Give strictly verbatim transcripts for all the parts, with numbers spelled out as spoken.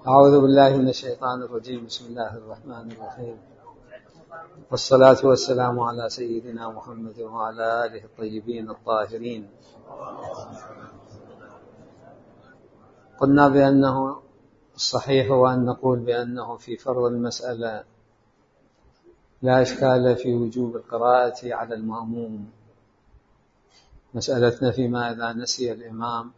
أعوذ بالله من الشيطان الرجيم. بسم الله الرحمن الرحيم، والصلاة والسلام على سيدنا محمد وعلى آله الطيبين الطاهرين. قلنا بأنه الصحيح هو أن نقول بأنه في فرض المسألة لا إشكال في وجوب القراءة على المأموم. مسألتنا فيما إذا نسي الإمام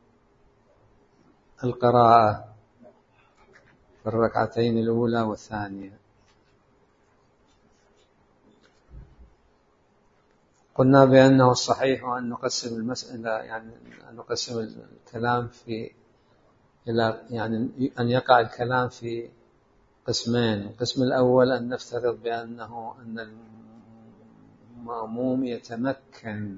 القراءة في الركعتين الأولى والثانية. قلنا بأنه الصحيح أن نقسم المسألة، يعني أن نقسم الكلام في إلى يعني أن يقع الكلام في قسمين. القسم الأول أن نفترض بأنه أن المأموم يتمكن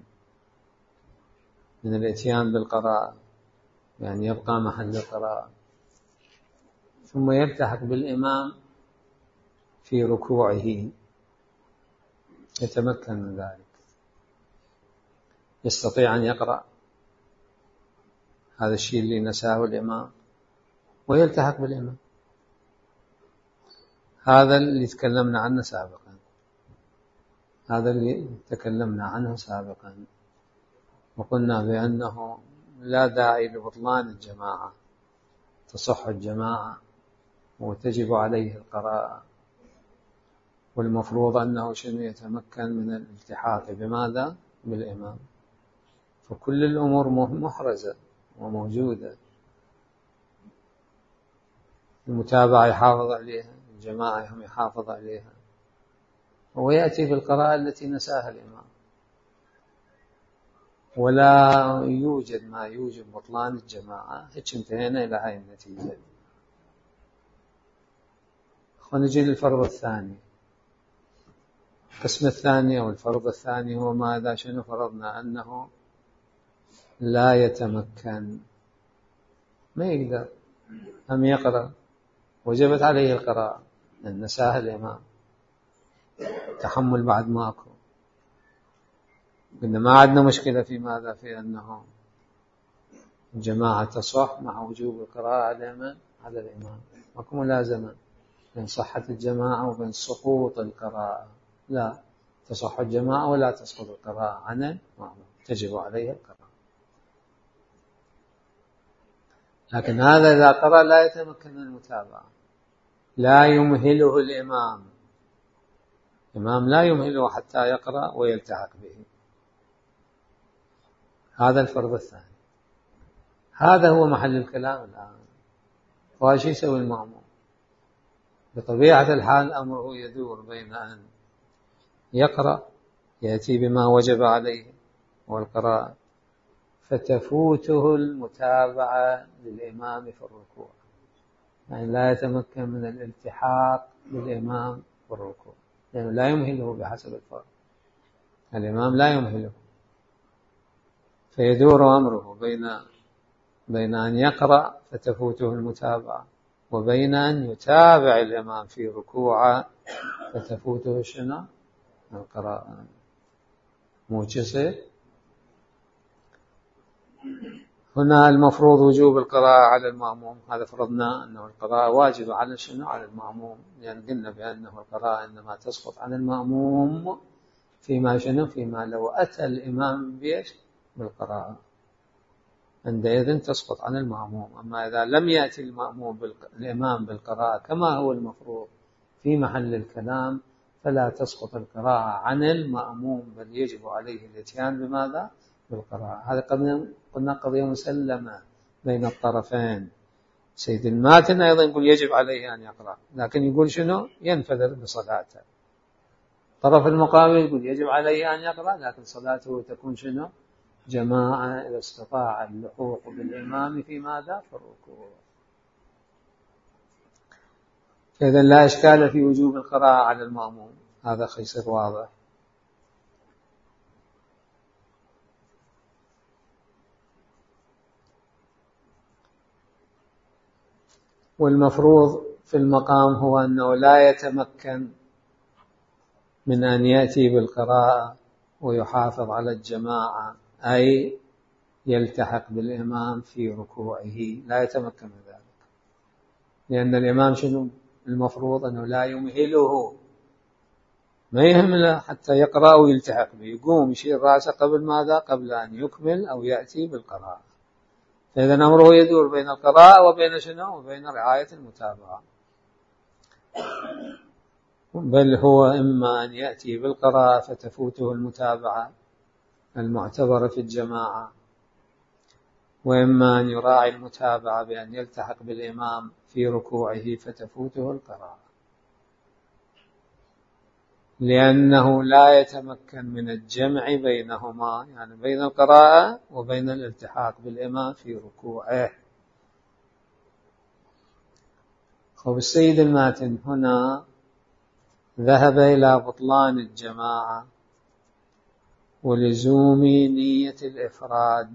من الاتيان بالقراءة، يعني يبقى محل القراءة، ثم يلتحق بالإمام في ركوعه، يتمكن من ذلك، يستطيع أن يقرأ هذا الشيء اللي نساه الإمام ويلتحق بالإمام. هذا اللي تكلمنا عنه سابقا، هذا اللي تكلمنا عنه سابقا وقلنا بأنه لا داعي لبطلان الجماعة، تصح الجماعة وتجب عليه القراءة، والمفروض أنه شنو يتمكن من الالتحاق بماذا؟ بالإمام. فكل الأمور محرزة وموجودة، المتابعة يحافظ عليها، الجماعة هم يحافظ عليها، ويأتي بالقراءة التي نساها الإمام، ولا يوجد ما يوجب بطلان الجماعة. هيك انتهينا إلى هاي النتيجة. ونجي للفرض الثاني. القسم الثاني أو الفرض الثاني هو ماذا؟ شنو فرضنا؟ أنه لا يتمكن، ما يقدر أم يقرأ، وجبت عليه القراءة لأن نساها الإمام، تحمل بعد ماكو. قلنا ما عندنا مشكلة في ماذا؟ في أنه الجماعة تصح مع وجوب القراءة على على الإمام، ماكو ملازمة بين صحة الجماعة وبين سقوط القراءة. لا، تصح الجماعة ولا تسقط القراءة عن المأموم، تجب عليه القراءة. لكن هذا إذا قرأ لا يتمكن من المتابعة، لا يمهله الإمام، الإمام لا يمهله حتى يقرأ ويلتحق به. هذا الفرض الثاني. هذا هو محل الكلام الآن. وإيش يسوي المأموم؟ بطبيعة الحال أمره يدور بين أن يقرأ، يأتي بما وجب عليه والقراءة، فتفوته المتابعة للإمام في الركوع، يعني لا يتمكن من الالتحاق بالإمام في الركوع، لأنه يعني لا يمهله بحسب الفرض، الإمام لا يمهله، فيدور أمره بين بين أن يقرأ فتفوته المتابعة، وبين أن يتابع الإمام في ركوعه فتفوته شنو؟ القراءة. موجسة. هنا المفروض وجوب القراءة على المأموم، هذا فرضنا أنه القراءة واجبة على شنو؟ على المأموم، لأن يعني قلنا بأنه القراءة إنما تسقط عن المأموم فيما شنو؟ فيما لو أتى الإمام بيش؟ بالقراءة، عندئذ تسقط عن المأموم. أما إذا لم يأتي المأموم بالق... الإمام بالقراءة كما هو المفروض في محل الكلام، فلا تسقط القراءة عن المأموم، بل يجب عليه الاتيان بماذا؟ بالقراءة. هذا قلنا قضية مسلمة بين الطرفين. سيد الماتن أيضا يقول يجب عليه أن يقرأ، لكن يقول شنو؟ ينفذ بصلاته. الطرف المقابل يقول يجب عليه أن يقرأ، لكن صلاته تكون شنو؟ جماعة إذا استطاع اللحوق بالإمام في ماذا؟ في الركوع. فإذا لا إشكال في وجوب القراءة على المأموم، هذا خيصر واضح. والمفروض في المقام هو أنه لا يتمكن من أن يأتي بالقراءة ويحافظ على الجماعة، أي يلتحق بالإمام في ركوعه، لا يتمكن من ذلك، لأن الإمام شنو المفروض أنه لا يمهله، ما يهمله حتى يقرأ ويلتحق به، يقوم يشير رأسه قبل ماذا؟ قبل أن يكمل أو يأتي بالقراءة. فإذا أمره يدور بين القراءة وبين شنو؟ وبين رعاية المتابعة. بل هو إما أن يأتي بالقراءة فتفوته المتابعة المعتبرة في الجماعة، وإما أن يراعي المتابعة بأن يلتحق بالإمام في ركوعه فتفوته القراءة، لأنه لا يتمكن من الجمع بينهما، يعني بين القراءة وبين الالتحاق بالإمام في ركوعه. خب السيد الماتن هنا ذهب إلى بطلان الجماعة ولزوم نية الإفراد،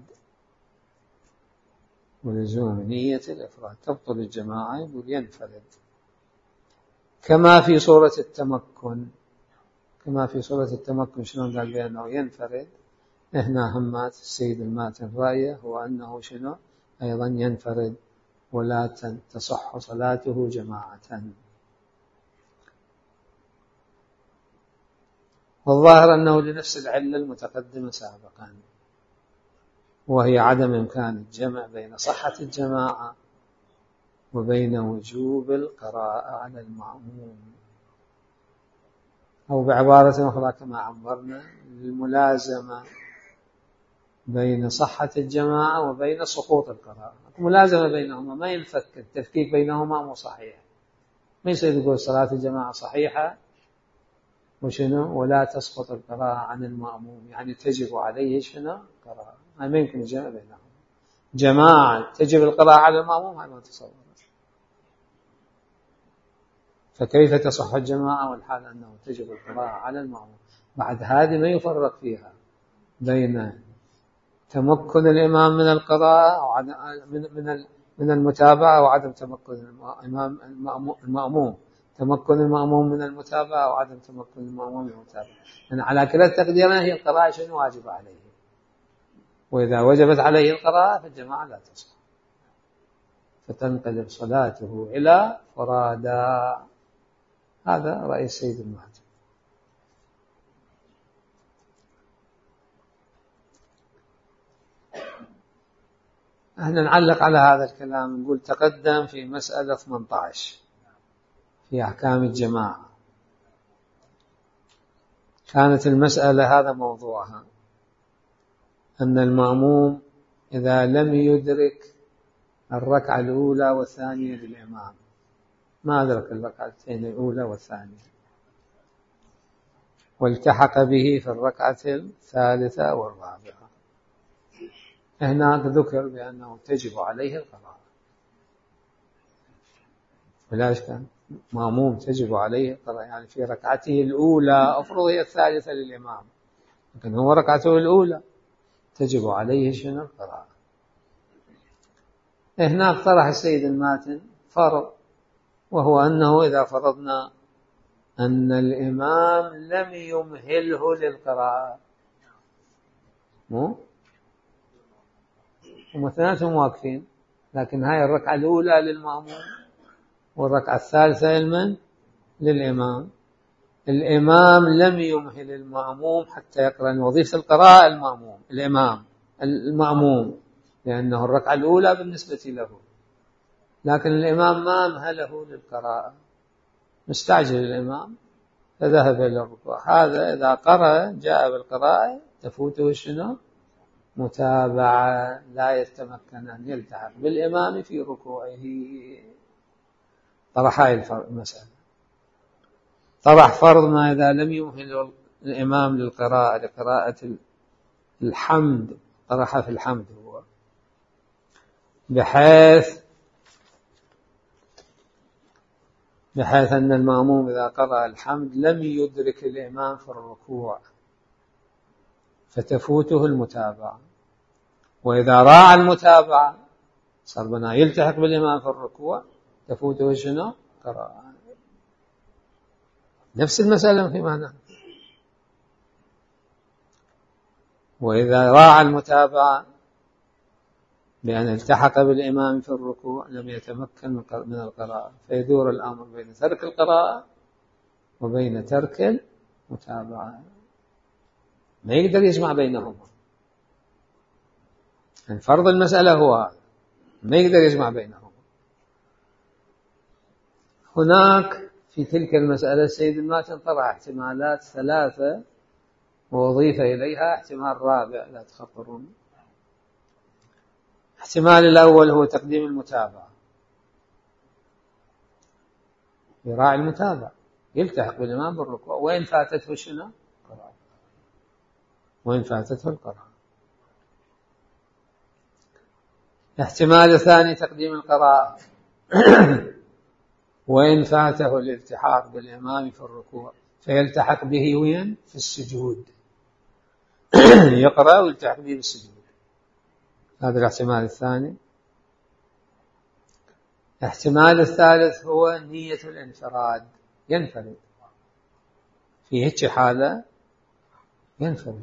ولزوم نية الإفراد تبطل الجماعة، يقول ينفرد كما في صورة التمكن. كما في صورة التمكن شنو قال بأنه ينفرد؟ هنا همات السيد الماتن رأيه هو أنه شنو أيضا ينفرد ولا تصح صلاته جماعة. والظاهر أنه لنفس العلة المتقدمة سابقا، وهي عدم إمكان الجمع بين صحة الجماعة وبين وجوب القراءة على المأموم، أو بعبارة أخرى كما عبرنا الملازمة بين صحة الجماعة وبين سقوط القراءة. ملازمة بينهما، ما ينفك التفكيك بينهما مو صحيح. ما يصير يقول صلاة الجماعة صحيحة وشنو ولا تسقط القراءة عن المأموم، يعني تجب عليه شنو قراءة، ما يمكن الجمع بينهما. جماعة تجب القراءة على المأموم هذا ما تصور، فكيف تصح الجماعة والحال أنه تجب القراءة على المأموم؟ بعد هذه ما يفرق فيها بين تمكن الإمام من القراءة أو من من المتابعة وعدم تمكن الإمام المأموم، تمكن المأموم من المتابعة وعدم تمكن المأموم من المتابعة. يعني على كلا التقديرين هي القراءة شنو واجب عليه، وإذا وجبت عليه القراءة فالجماعة لا تصح، فتنقلب صلاته إلى فرادا. هذا رأي السيد المهدي. احنا نعلق على هذا الكلام، نقول تقدم في مسألة ثمانية عشر في أحكام الجماعة، كانت المسألة هذا موضوعها أن المأموم إذا لم يدرك الركعة الأولى والثانية للإمام، ما أدرك الركعتين الأولى والثانية والتحق به في الركعة الثالثة والرابعة، هناك ذكر بأنه تجب عليه القراءة، ولاش كان مأموم تجب عليه القراءة، يعني في ركعته الأولى أفرض هي الثالثة للإمام، لكن هو ركعته الأولى تجب عليه شنو القراءة. هناك طرح السيد الماتن فرض، وهو أنه إذا فرضنا أن الإمام لم يمهله للقراءة، مو هم اثنيناتهم واقفين، لكن هاي الركعة الأولى للمأموم والركعة الثالثة لمن؟ للإمام. الإمام لم يمهل المأموم حتى يقرأ وظيفة القراءة المأموم الإمام المأموم، لأنه الركعة الأولى بالنسبة له، لكن الإمام ما مهله للقراءة، مستعجل الإمام فذهب إلى الركوع. هذا إذا قرأ جاء بالقراءة تفوته شنو متابعة، لا يتمكن أن يلتحق بالإمام في ركوعه. طرح هاي المسألة، طرح فرض ما إذا لم يمهل الإمام للقراءة لقراءة الحمد، طرح في الحمد هو بحيث بحيث أن المأموم إذا قرأ الحمد لم يدرك الإمام في الركوع فتفوته المتابعة، وإذا راعى المتابعة صار بنا يلتحق بالإمام في الركوع تفوته شنو قراءة. نفس المسألة في معنى، وإذا راعى المتابعة بأن التحق بالإمام في الركوع لم يتمكن من القراءة، فيدور الأمر بين ترك القراءة وبين ترك المتابعة، ما يقدر يجمع بينهما. يعني فرض المسألة هو هذا، ما يقدر يجمع بينهما. هناك في تلك المسألة السيد الماتن طرح احتمالات ثلاثة وأضيف إليها احتمال رابع لا تخطرون. الاحتمال الأول هو تقديم المتابعة، يراعي المتابعة، يلتحق بالإمام بالركوع وإن فاتته شنو؟ القراءة، وإن فاتته القراءة. الاحتمال الثاني تقديم القراءة وإن فاته الالتحاق بالإمام في الركوع فيلتحق به وين؟ في السجود يقرأ ويلتحق به بالسجود. هذا الاحتمال الثاني. الاحتمال الثالث هو نية الانفراد، ينفرد في هيك حالة، ينفرد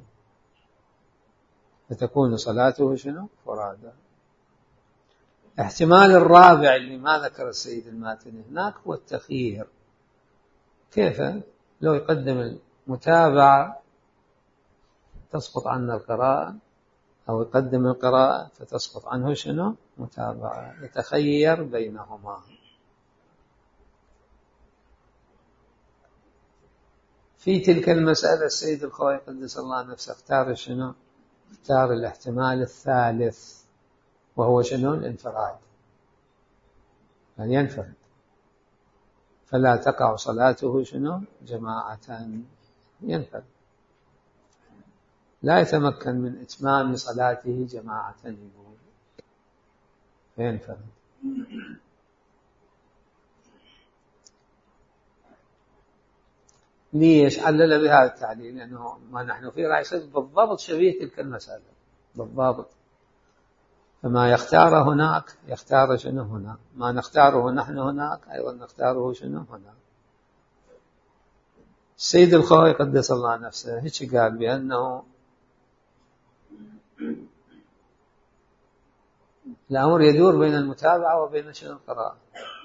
فتكون صلاته شنو؟ فرادى. الاحتمال الرابع اللي ما ذكر السيد الماتني هناك هو التخيير. كيف؟ لو يقدم المتابعة تسقط عنه القراءة، أو يقدم القراءة فتسقط عنه شنو؟ متابعة، يتخير بينهما. في تلك المسألة السيد الخوئي قدس الله نفسه اختار شنو؟ اختار الاحتمال الثالث وهو شنو؟ الانفراد، يعني ينفرد فلا تقع صلاته شنو؟ جماعة، ينفرد لا يتمكن من إتمام صلاته جماعة يقول، فينفرد. ليش علل بهذا التعليل؟ لأنه ما نحن فيه راح يصير بالضبط شبيه تلك المسألة بالضبط، فما يختار هناك يختار شنو هنا، ما نختاره نحن هناك أيضا نختاره شنو هنا. السيد الخوئي قدس الله نفسه هيك قال بأنه الأمر يدور بين المتابعة وبين شنو؟ القراءة،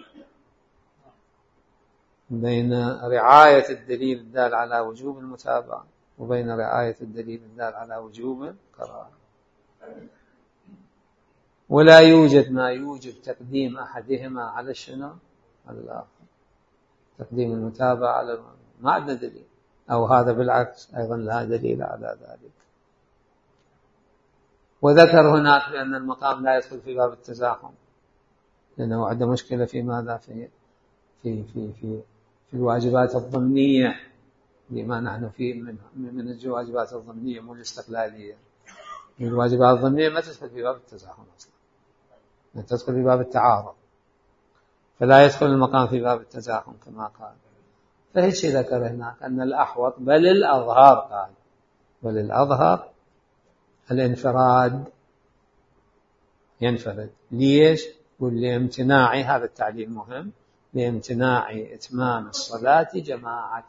بين رعاية الدليل الدال على وجوب المتابعة وبين رعاية الدليل الدال على وجوب القراءة. ولا يوجد ما يوجب تقديم أحدهما على شنو؟ على الآخر، تقديم المتابعة على ما عندنا دليل، أو هذا بالعكس أيضا لا دليل على ذلك. وذكر هناك بأن المقام لا يدخل في باب التزاحم، لأنه عنده مشكلة في ماذا؟ في في في في في الواجبات الضمنية بما نحن فيه من من الواجبات الضمنية مو الاستقلالية. من الواجبات الضمنية ما تدخل في باب التزاحم أصلا، ما تدخل في باب التعارض، فلا يدخل المقام في باب التزاحم كما قال. فهيش ذكر هناك أن الأحوط بل الأظهر، قال بل الأظهر الانفراد، ينفرد. ليش؟ قل لامتناع، هذا التعليل مهم، لامتناع إتمام الصلاة جماعة،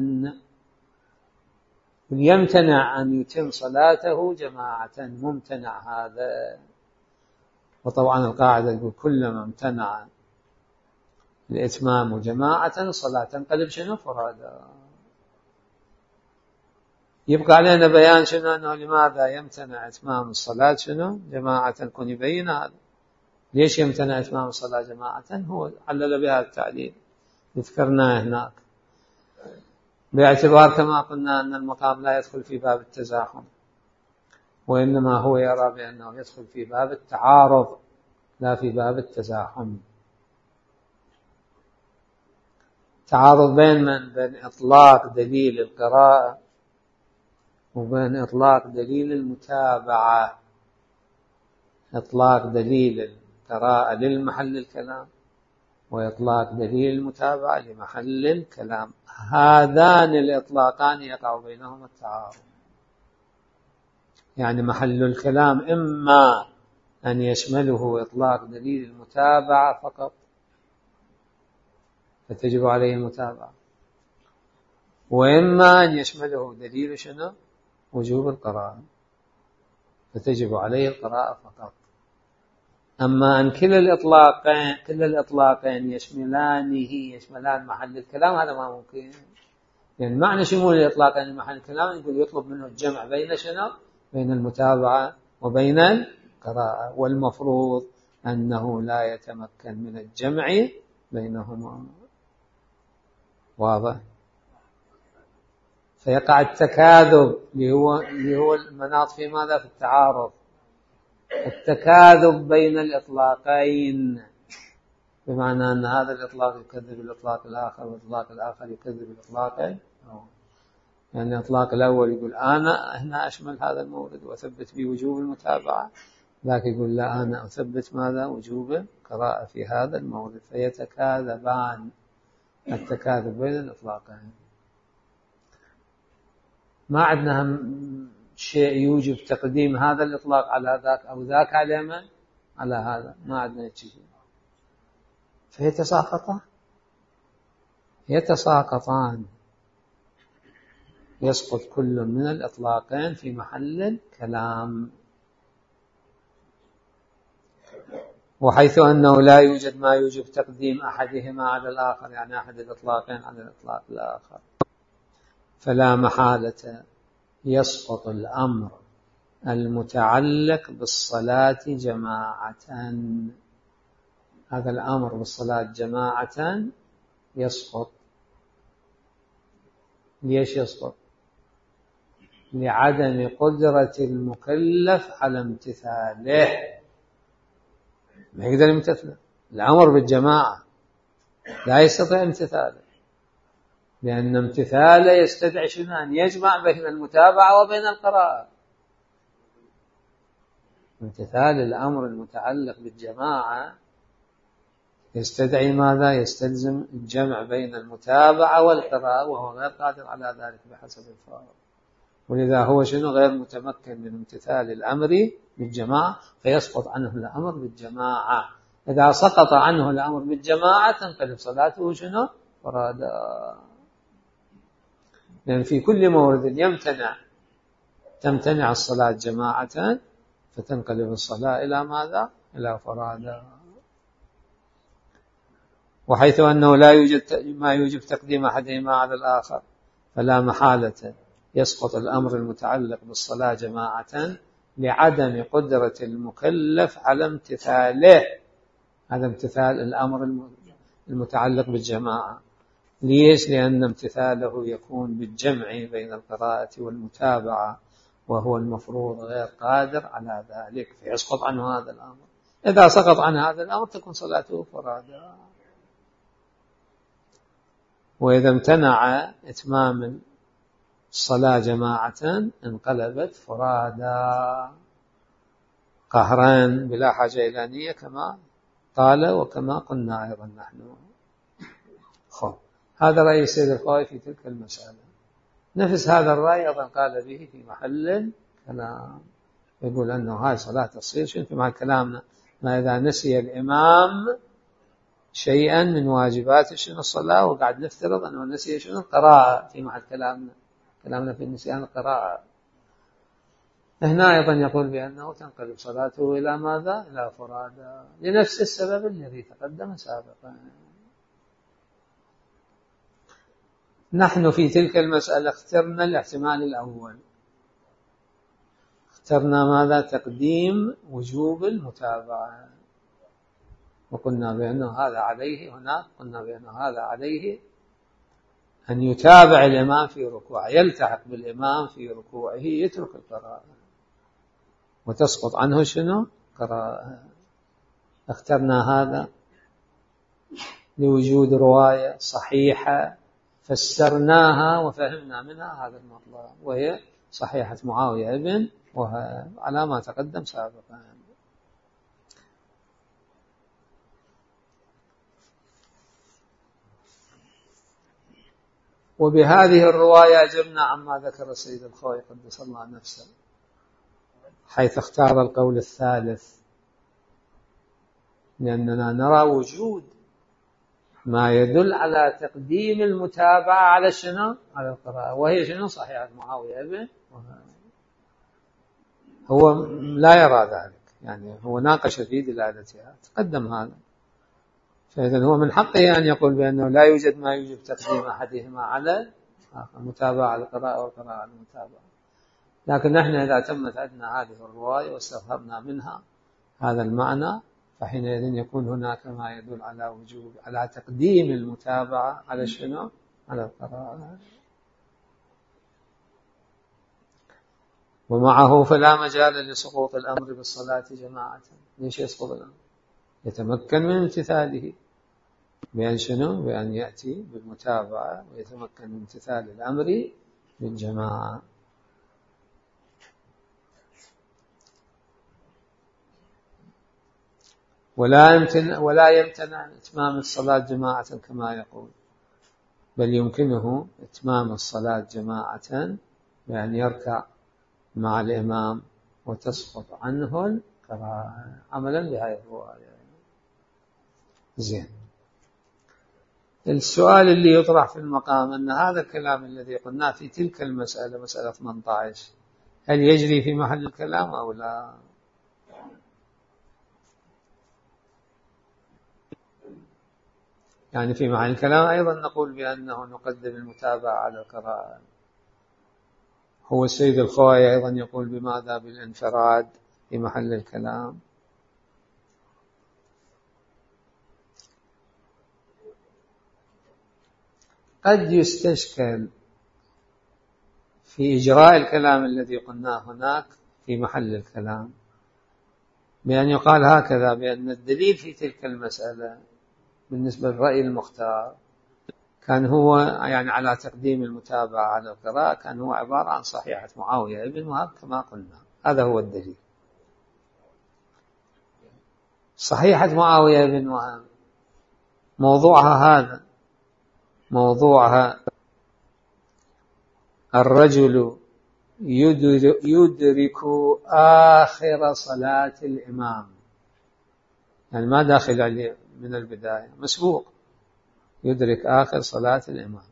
يمتنع أن يتم صلاته جماعة، ممتنع هذا. وطبعا القاعدة يقول كلما امتنع الإتمام جماعة صلاة تنقلب شنو؟ فرادا. يبقى علينا بيان شنو؟ أنه لماذا يمتنع إتمام الصلاة شنو؟ جماعة، كن يبين هذا ليش يمتنع إتمام الصلاة جماعة. هو علل بها التعليل ذكرناه هناك، باعتبار كما قلنا أن المقام لا يدخل في باب التزاحم، وإنما هو يرى بأنه يدخل في باب التعارض لا في باب التزاحم. تعارض بين من؟ بين إطلاق دليل القراءة وبين إطلاق دليل المتابعة. إطلاق دليل القراءة للمحل الكلام وإطلاق دليل المتابعة لمحل الكلام، هذان الإطلاقان يقع بينهما التعارض. يعني محل الكلام إما أن يشمله إطلاق دليل المتابعة فقط فتجب عليه المتابعة، وإما أن يشمله دليل شنو؟ وجوب القراءة فتجب عليه القراءة فقط. أما أن كلا الإطلاقين كلا الإطلاقين يشملانه يشملان محل الكلام، هذا ما ممكن. يعني معنى شمول الإطلاقين محل الكلام يقول يطلب منه الجمع بين شنو؟ بين المتابعة وبين القراءة، والمفروض أنه لا يتمكن من الجمع بينهما. واضح؟ فيقع التكاذب اللي هو اللي هو المناط في ماذا؟ في التعارض. التكاذب بين الإطلاقين، بمعنى أن هذا الإطلاق يكذب الإطلاق الآخر، والإطلاق الآخر يكذب الإطلاق. يعني الإطلاق الأول يقول أنا هنا أشمل هذا المورد وأثبت بوجوب المتابعة، ذاك يقول لا أنا أثبت ماذا؟ وجوب قراءة في هذا المورد، فيتكاذبان. التكاذب بين الإطلاقين. ما عندنا شيء يوجب تقديم هذا الإطلاق على ذاك أو ذاك على من؟ على هذا، ما عندنا شيء. فيتساقطان يتساقطان يسقط كل من الإطلاقين في محل الكلام. وحيث أنه لا يوجد ما يوجب تقديم أحدهما على الآخر، يعني أحد الإطلاقين على الإطلاق الآخر، فلا محالة يسقط الأمر المتعلق بالصلاة جماعة. هذا الأمر بالصلاة جماعة يسقط. ليش يسقط؟ لعدم قدرة المكلف على امتثاله. ما يقدر يمتثله. الأمر بالجماعة لا يستطيع امتثاله، لأن امتثاله يستدعي شنو؟ أن يجمع بين المتابعة وبين القراءة. امتثال الأمر المتعلق بالجماعة يستدعي ماذا؟ يستلزم الجمع بين المتابعة والقراءة، وهو غير قادر على ذلك بحسب الفارق. ولذا هو شنو؟ غير متمكن من امتثال الأمر بالجماعة، فيسقط عنه الأمر بالجماعة. إذا سقط عنه الأمر بالجماعة تنقلب صلاته شنو؟ فرادا. لأن في كل مورد يمتنع تمتنع الصلاة جماعة، فتنقلب الصلاة إلى ماذا؟ إلى فرادا. وحيث أنه لا يوجد ما يوجب تقديم أحدهما على الآخر، فلا محالة يسقط الأمر المتعلق بالصلاة جماعة لعدم قدرة المكلف على امتثاله. هذا امتثال الأمر المتعلق بالجماعة. ليش؟ لأن امتثاله يكون بالجمع بين القراءة والمتابعة، وهو المفروض غير قادر على ذلك، فيسقط عنه هذا الأمر. إذا سقط عن هذا الأمر تكون صلاته فرادا. وإذا امتنع إتمام الصلاة جماعة انقلبت فرادا قهران بلا حاجة إلى نية، كما قال وكما قلنا أيضا نحن. خب، هذا رأي السيد الخوئي في تلك المسألة. نفس هذا الرأي أيضا قال به في محل كلام، يقول أنه هاي صلاة تصير شنو في محل كلامنا؟ ما إذا نسي الإمام شيئا من واجبات شنو الصلاة، وقاعد نفترض أنه نسي شنو القراءة في محل كلامنا كلامنا في النسيان القراءة. هنا أيضا يقول بأنه تنقلب صلاته إلى ماذا؟ إلى فرادا، لنفس السبب الذي تقدم سابقا. نحن في تلك المسألة اخترنا الاحتمال الأول، اخترنا ماذا؟ تقديم وجوب المتابعة، وقلنا بأنه هذا عليه هنا قلنا بأنه هذا عليه أن يتابع الإمام في ركوعه، يلتحق بالإمام في ركوعه، يترك القراءة وتسقط عنه شنو؟ قراءة. اخترنا هذا لوجود رواية صحيحة فسرناها وفهمنا منها هذا المطلب، وهي صحيحة معاوية ابن وهب على ما تقدم سابقا. وبهذه الرواية أجبنا عما ذكر السيد الخوئي قدس الله نفسه، حيث اختار القول الثالث، لأننا نرى وجود ما يدل على تقديم المتابعة على شنو؟ على القراءة، وهي شنو؟ صحيحة معاوية ابن وهب. هو لا يرى ذلك، يعني هو ناقش في دلالتها، تقدم هذا. فإذا هو من حقه أن يقول بأنه لا يوجد ما يوجب تقديم أحدهما على المتابعة على القراءة والقراءة على المتابعة. لكن نحن إذا تمت عندنا هذه الرواية واستفهمنا منها هذا المعنى، فحينئذ يكون هناك ما يدل على وجوب على تقديم المتابعة على شنو؟ على القراءة. ومعه فلا مجال لسقوط الأمر بالصلاة جماعة. ليش يسقط الأمر؟ يتمكن من امتثاله بأن شنو؟ بأن يأتي بالمتابعة ويتمكن من امتثال الأمر بالجماعة. ولا يمكن ولا يمتنع إتمام الصلاة جماعة كما يقول، بل يمكنه إتمام الصلاة جماعة بأن يركع مع الإمام وتسقط عنه القراءة عملا بهذه الرواية. زين. السؤال اللي يطرح في المقام أن هذا الكلام الذي قلناه في تلك المسألة مسألة ثمانية عشر هل يجري في محل الكلام أو لا؟ يعني في محل الكلام أيضا نقول بأنه نقدم المتابعة على القراءة. هو السيد الخوئي أيضا يقول بماذا؟ بالانفراد في محل الكلام. قد يستشكل في إجراء الكلام الذي قلناه هناك في محل الكلام بأن يقال هكذا، بأن الدليل في تلك المسألة بالنسبة للرأي المختار كان هو يعني على تقديم المتابعة على القراءة، كان هو عبارة عن صحيحة معاوية بن وهب كما قلنا. هذا هو الدليل. صحيحة معاوية بن وهب موضوعها هذا، موضوعها الرجل يدرك آخر صلاة الإمام، يعني ما داخل عليه من البداية، مسبوق، يدرك آخر صلاة الإمام،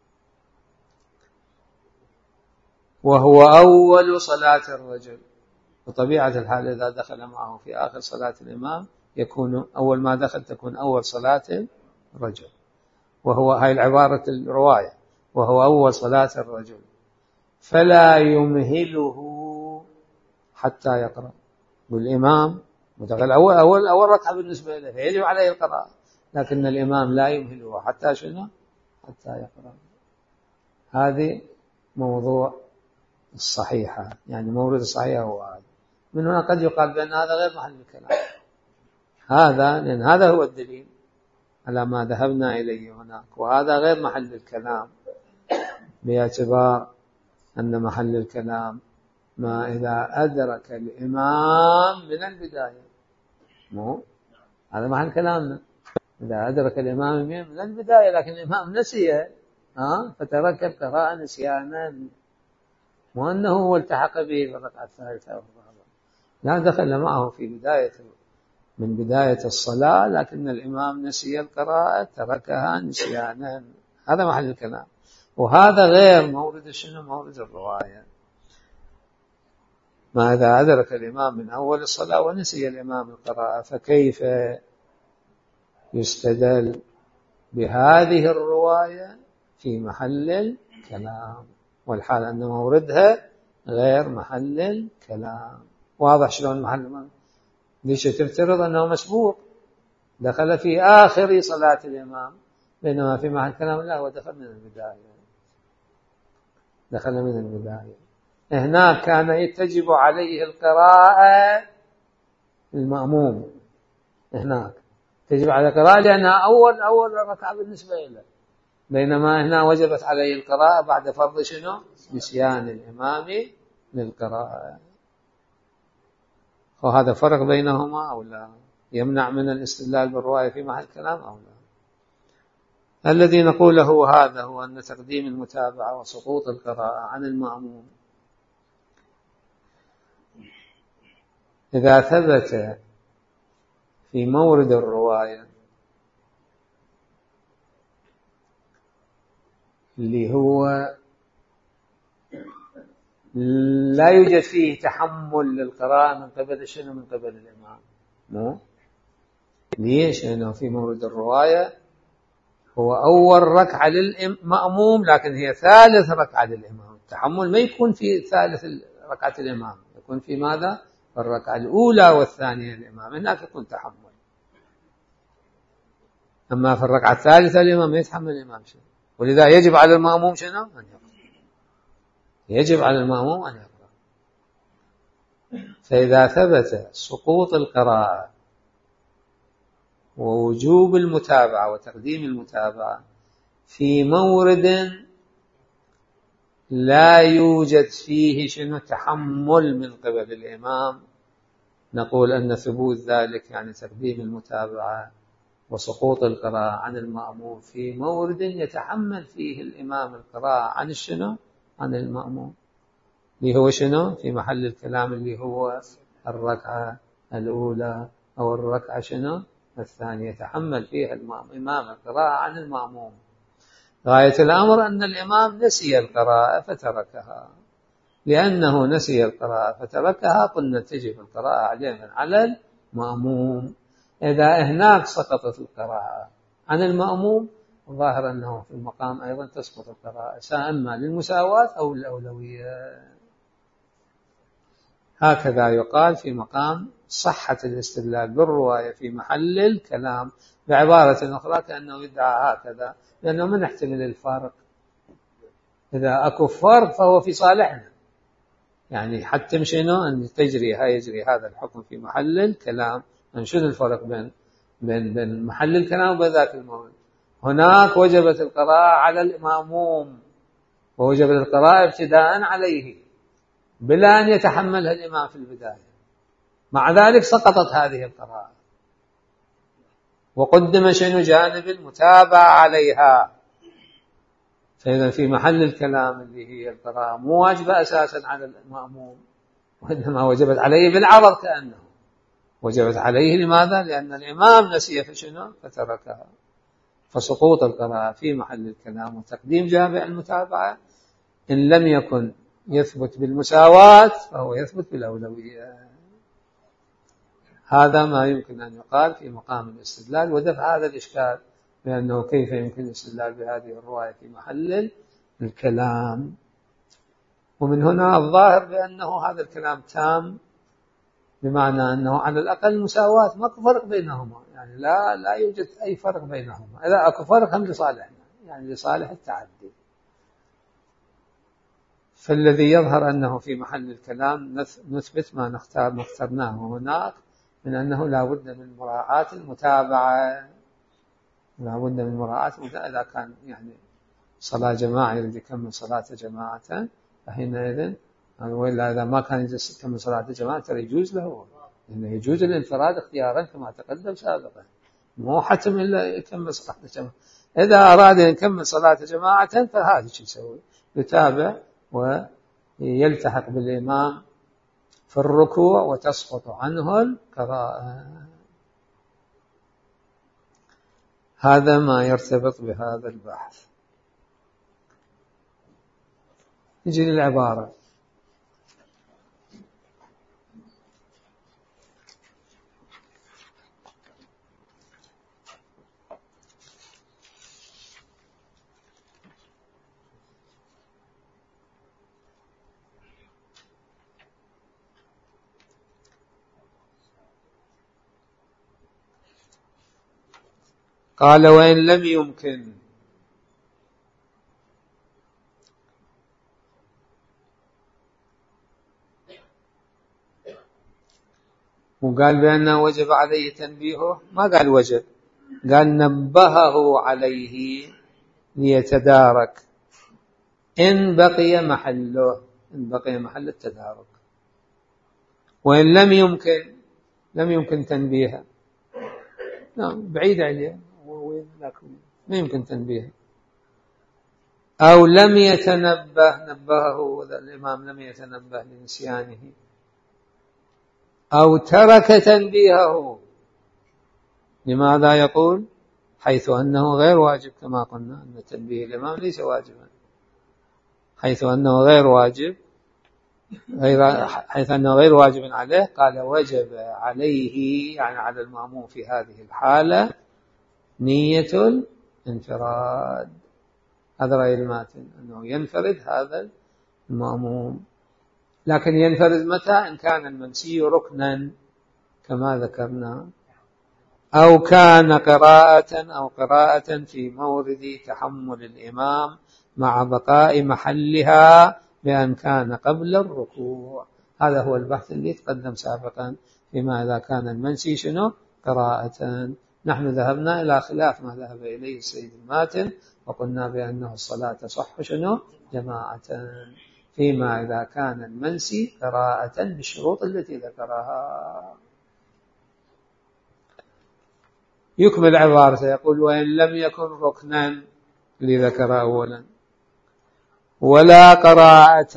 وهو أول صلاة الرجل. وطبيعة الحال إذا دخل معه في آخر صلاة الإمام يكون أول ما دخل تكون أول صلاة الرجل، وهو هاي العبارة الرواية، وهو أول صلاة الرجل، فلا يمهله حتى يقرأ. والإمام مدخل أول أول أول ركعة بالنسبة له يجب عليه القراءة، لكن الإمام لا يمهله حتى شنو؟ حتى يقرأ. هذه موضوع الصحيحة، يعني مورد الصحيحة هو هذا. من هنا قد يقال بأن هذا غير محل الكلام، هذا لأن هذا هو الدليل على ما ذهبنا إليه هناك، وهذا غير محل الكلام باعتبار أن محل الكلام ما إذا أدرك الإمام من البداية، مو هذا محل كلامنا، إذا أدرك الإمام من البداية لكن الإمام نسي ها فترك القراءة نسيانا، مو أنه هو التحق به في الركعة الثالثة أو الرابعة، لا دخل معه في بداية من بداية الصلاة، لكن الإمام نسي القراءة تركها نسيانا. هذا محل الكلام، وهذا غير مورد شنو؟ مورد الرواية. ما إذا أدرك الإمام من أول الصلاة ونسي الإمام القراءة، فكيف يستدل بهذه الرواية في محل الكلام، والحال أن موردها غير محل الكلام. واضح شلون محل؟ ليش تفترض أنه مسبوق دخل في آخر صلاة الإمام، بينما في محل الكلام لا، هو دخل من البداية، دخل من البداية. هناك كان تجب عليه القراءة المأموم، هناك تجب على القراءة لأنها أول أول ركعة بالنسبة له، بينما هنا وجبت عليه القراءة بعد فرض شنو؟ نسيان الإمام للقراءة. وهذا فرق بينهما أو لا؟ يمنع من الاستدلال بالرواية في محل الكلام أو لا؟ الذي نقوله هذا هو أن تقديم المتابعة وسقوط القراءة عن المأموم إذا ثبت في مورد الرواية اللي هو لا يوجد فيه تحمل للقراءة من قبل شنو؟ من قبل الإمام. مو ليش؟ لأنه في مورد الرواية هو أول ركعة للمأموم لكن هي ثالث ركعة للإمام. التحمل ما يكون في ثالث ركعة الإمام، يكون في ماذا؟ في الركعة الأولى والثانية للإمام، هناك يكون تحمل. أما في الركعة الثالثة الإمام يتحمل الإمام شيء، ولذا يجب على المأموم شنو؟ أن يقرأ. يجب على المأموم أن يقرأ. فإذا ثبت سقوط القراءة ووجوب المتابعة وتقديم المتابعة في مورد لا يوجد فيه شنو؟ تحمل من قبل الإمام، نقول أن ثبوت ذلك يعني تقديم المتابعة وسقوط القراءة عن المأموم في مورد يتحمل فيه الإمام القراءة عن الشنو؟ عن المأموم، اللي هو شنو؟ في محل الكلام اللي هو الركعة الأولى أو الركعة شنو؟ الثانية، يتحمل فيها الإمام القراءة عن المأموم. غاية الأمر أن الإمام نسي القراءة فتركها، لأنه نسي القراءة فتركها قلنا تجب القراءة عليه على المأموم. إذا هناك سقطت القراءة عن المأموم ظاهر أنه في المقام أيضا تسقط القراءة، إما للمساواة أو للأولوية. هكذا يقال في مقام صحة الاستدلال بالرواية في محل الكلام. بعبارة أخرى كأنه يدعى هكذا، لأنه ما نحتمل الفارق. إذا أكو فرق فهو في صالحنا، يعني حتى مشينا أن تجري هاي يجري هذا الحكم في محل الكلام. شنو الفرق بين بين بين محل الكلام وذاك الموضوع؟ هناك وجبت القراءة على المأموم ووجبت القراءة ابتداء عليه بلا أن يتحملها الإمام في البداية، مع ذلك سقطت هذه القراءة وقدم شنو؟ جانب المتابعة عليها. فإذا في محل الكلام اللي هي القراءة مو واجبة أساسا على المأموم، وإنما وجبت عليه بالعرض، كأنه وجبت عليه. لماذا؟ لأن الإمام نسي فشنو؟ فتركها. فسقوط القراءة في محل الكلام وتقديم جامع المتابعة إن لم يكن يثبت بالمساواة فهو يثبت بالأولوية. هذا ما يمكن أن يقال في مقام الاستدلال ودفع هذا الإشكال، لأنه كيف يمكن الاستدلال بهذه الرواية في محل الكلام. ومن هنا الظاهر بأنه هذا الكلام تام، بمعنى أنه على الأقل مساواة، ما فرق بينهما، يعني لا لا يوجد أي فرق بينهما. إذا أكو فرق هم لصالحنا، يعني لصالح التعدي. فالذي يظهر أنه في محل الكلام نثبت ما نختار ما اخترناه هناك من أنه لا بد من مراعاة المتابعة، لا بد من مراعاة. إذا كان يعني صلاة جماعة يريد يكمل صلاة جماعة فحينئذ، وإلا إذا ما كان يكمل صلاة جماعة ترى يجوز له، إنه يجوز الانفراد اختيارا كما تقدم سابقا، مو حتم إلا يكمل صلاة جماعة. إذا أراد أن يكمل صلاة جماعة فهذا شو يسوي؟ يتابع ويلتحق بالإمام في الركوع وتسقط عنه القراءة. هذا ما يرتبط بهذا البحث. نجي للعبارة. قال وإن لم يمكن وقال بأنه وجب عليه تنبيهه، ما قال وجب، قال نبهه عليه ليتدارك إن بقي محله، إن بقي محل التدارك. وإن لم يمكن، لم يمكن تنبيهه، نعم بعيد عليه ما يمكن تنبيهه. أو لم يتنبه، نبهه الإمام لم يتنبه لنسيانه، أو ترك تنبيهه. لماذا يقول؟ حيث أنه غير واجب، كما قلنا أن تنبيه الإمام ليس واجبا، حيث أنه غير واجب غير حيث أنه غير واجب عليه، قال وجب عليه يعني على المأموم في هذه الحالة نية الانفراد. هذا رأي الماتن أنه ينفرد هذا المأموم، لكن ينفرد متى؟ إن كان المنسي ركنا كما ذكرنا، أو كان قراءة أو قراءة في مورد تحمل الإمام مع بقاء محلها بأن كان قبل الركوع. هذا هو البحث اللي تقدم سابقا فيما إذا كان المنسي شنو قراءة. نحن ذهبنا إلى خلاف ما ذهب إليه السيد الماتن، وقلنا بأنه الصلاة تصح شنو جماعة فيما إذا كان المنسي قراءة بالشروط التي ذكرها. يكمل عبارته يقول وإن لم يكن ركنا لذكر أولا ولا قراءة،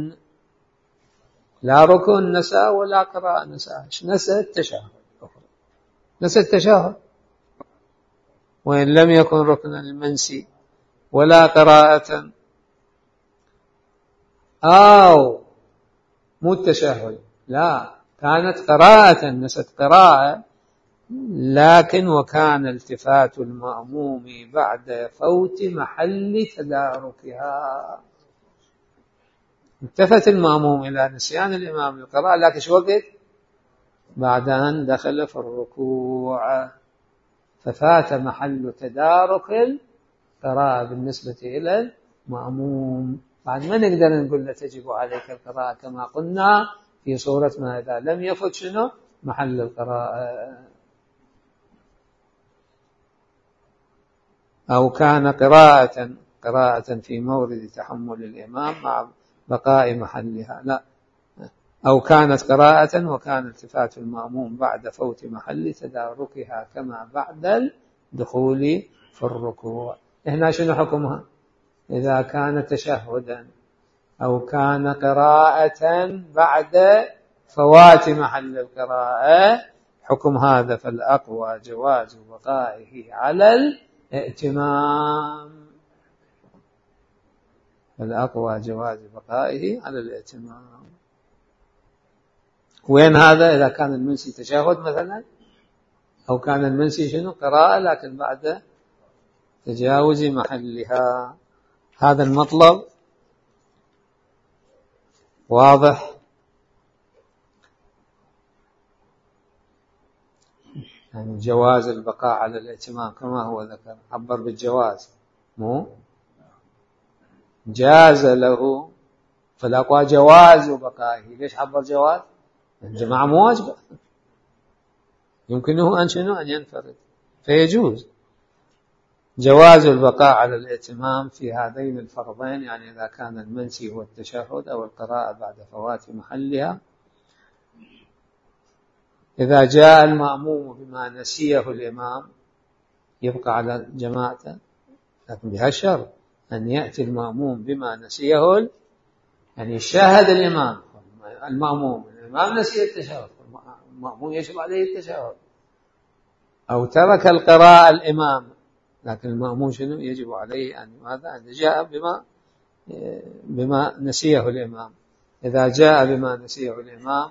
لا ركن نسى ولا قراءة نسى، نسى التشهد، نسى التشهد. وإن لم يكن ركنا المنسي ولا قراءة، أو مو التشهد، لا كانت قراءة نست قراءة، لكن وكان التفات المأموم بعد فوت محل تداركها. التفت المأموم إلى نسيان الإمام للقراءة، لكن شو وقت؟ بعد أن دخل في الركوع، ففات محل تدارك القراءة بالنسبة إلى المأموم. بعد ما نقدر نقول له تجب عليك القراءة كما قلنا في صورة ما إذا لم يفت شنو محل القراءة. أو كان قراءة قراءة في مورد تحمل الإمام مع بقاء محلها، لا، أو كانت قراءة وكان التفات المأموم بعد فوت محل تداركها كما بعد الدخول في الركوع. هنا شنو حكمها؟ إذا كان تشهدا أو كان قراءة بعد فوات محل القراءة، حكم هذا فالأقوى جواز بقائه على الائتمام، فالأقوى جواز بقائه على الائتمام. وين هذا؟ إذا كان المنسي تشهد مثلا، أو كان المنسي شنو قراءة لكن بعد تجاوز محلها. هذا المطلب واضح؟ يعني جواز البقاء على الائتمام كما هو ذكر، عبر بالجواز، مو جاز له، فالأقوى جواز بقائه. ليش عبر جواز؟ الجماعة مو واجبة، يمكنه أن شنو أن ينفرد، فيجوز جواز البقاء على الائتمام في هذين الفرضين، يعني إذا كان المنسي هو التشهد أو القراءة بعد فوات محلها. إذا جاء المأموم بما نسيه الإمام يبقى على جماعته، لكن بهالشرط أن يأتي المأموم بما نسيه، يعني شاهد الإمام المأموم، الإمام نسي التشهد، المأموم يجب عليه التشهد، أو ترك القراءة الإمام لكن المأموم شنو يجب عليه أن ماذا؟ أن جاء بما بما نسيه الإمام. إذا جاء بما نسيه الإمام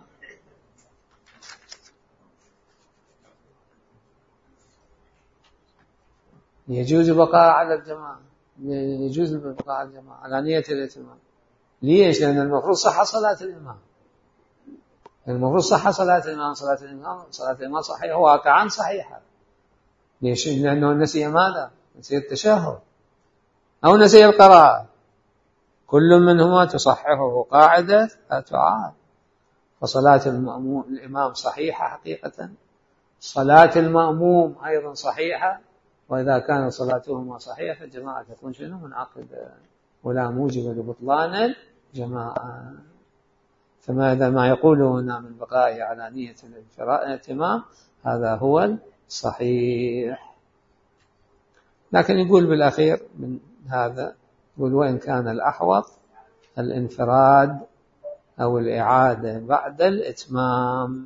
يجوز بقاء على الجماعة، يجوز البقاء على الجماعة على نية الائتمام. ليش؟ لأن المفروض صح صلاة الإمام، المفروض صح صلاة الإمام، صلاة الإمام صلاة الإمام صحيحة واقعا صحيحة. ليش؟ لأنه نسي ماذا؟ نسي التشهد أو نسي القراءة، كل منهما تصححه قاعدة لا تعاد. فصلاة المأموم الإمام صحيحة حقيقة، صلاة المأموم أيضا صحيحة، وإذا كانت صلاتهما صحيحة فالجماعة تكون شنو منعقدة ولا موجب لبطلان الجماعة. فماذا ما يقوله هنا من بقائه على نية الائتمام هذا هو الصحيح. لكن يقول بالأخير من هذا، يقول وإن كان الأحوط الانفراد أو الإعادة بعد الإتمام.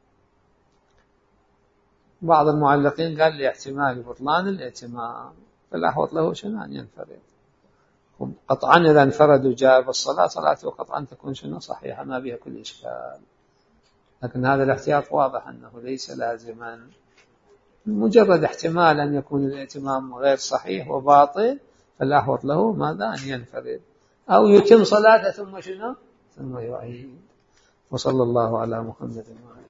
بعض المعلقين قال لي احتمال بطلان الائتمام، فالأحوط له شنو أن ينفرد، قطعا إذا انفرد وجاء بالصلاة صلاته قطعا تكون شنو صحيحة ما بها كل إشكال. لكن هذا الاحتياط واضح أنه ليس لازما، مجرد احتمال أن يكون الائتمام غير صحيح وباطل، فالأحوط له ماذا؟ أن ينفرد أو يتم صلاته ثم شنو ثم يعيد. وصلى الله على محمد وعلى